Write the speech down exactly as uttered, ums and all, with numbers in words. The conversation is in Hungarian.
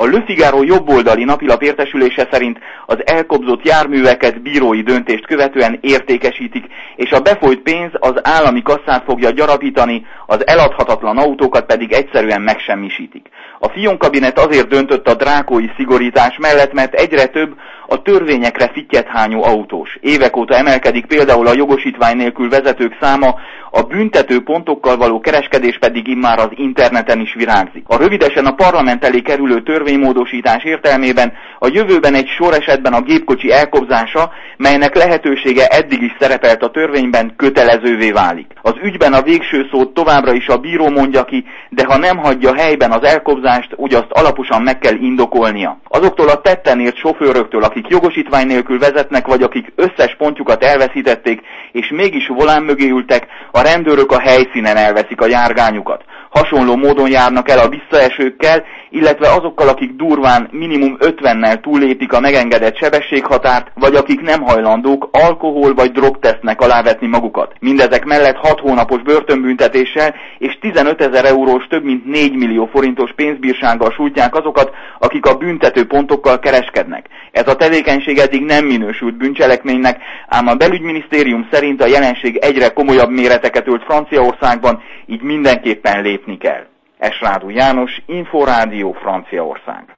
A Le Figaro jobboldali napilap értesülése szerint az elkobzott járműveket bírói döntést követően értékesítik, és a befolyt pénz az állami kasszát fogja gyarapítani, az eladhatatlan autókat pedig egyszerűen megsemmisítik. A Fillon kabinet azért döntött a drákói szigorítás mellett, mert egyre több a törvényekre fittyet hányó autós. Évek óta emelkedik például a jogosítvány nélkül vezetők száma, a büntető pontokkal való kereskedés pedig immár az interneten is virágzik. A rövidesen a parlament elé kerülő törvénymódosítás értelmében a jövőben egy sor esetben a gépkocsi elkobzása, melynek lehetősége eddig is szerepelt a törvényben, kötelezővé válik. Az ügyben a végső szót továbbra is a bíró mondja ki, de ha nem hagyja helyben az elkobzást, úgy azt alaposan meg kell indokolnia. Azoktól a tetten ért sofőröktől, akik jogosítvány nélkül vezetnek, vagy akik összes pontjukat elveszítették, és mégis volán mögé ültek, a rendőrök a helyszínen elveszik a járgányukat. Hasonló módon járnak el a visszaesőkkel, illetve azokkal, akik durván minimum ötvennel túllépik a megengedett sebességhatárt, vagy akik nem hajlandók alkohol vagy drogtesztnek alávetni magukat. Mindezek mellett hat hónapos börtönbüntetéssel és tizenötezer eurós, több mint négy millió forintos pénzbírsággal sújtják azokat, akik a büntető pontokkal kereskednek. Ez a tevékenység eddig nem minősült bűncselekménynek, ám a belügyminisztérium szerint a jelenség egyre komolyabb méreteket ölt Franciaországban, így mindenképpen lépni kell. Esrádú János, Inforádió, Franciaország.